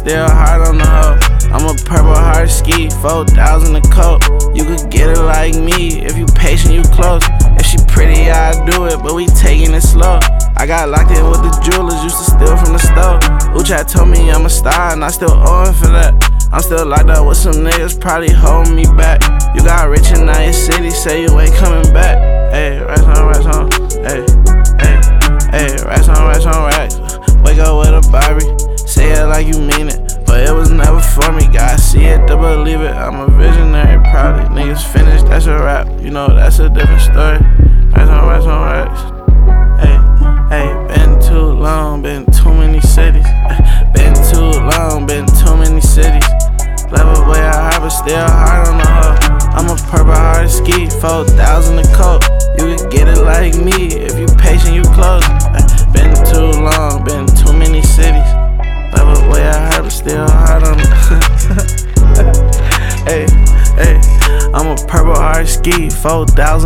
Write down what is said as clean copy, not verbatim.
still hard on the hoe. I'm a purple heart ski, 4,000 a coat. You could get it like me, if you patient, you close. If she pretty, I do it, but we taking it slow. I got locked in with the jewelers, used to steal from the store. Uchat told me I'm a star, and I still owe him for that. I'm still locked up with some niggas, probably holding me back. You got rich in your city, say you ain't coming back. Ayy, racks on, ayy, ayy, ayy, racks on racks. Wake up with a Barbie, say it like you mean it, but it was never for me. Gotta see it to believe it. I'm a visionary, proudly. Niggas finished, that's a rap. You know that's a different story. Racks on racks. Ayy, ayy, been too long, been too many cities. Been too long, been too many cities. Level way out high, but still hard on the hoe. I'm a purple heart ski, 4,000 a coat. You can get it like me, if you patient, you close. Been too long, been too many cities. Level way out high, but still hard on the Hey, hey, I'm a purple heart ski, 4,000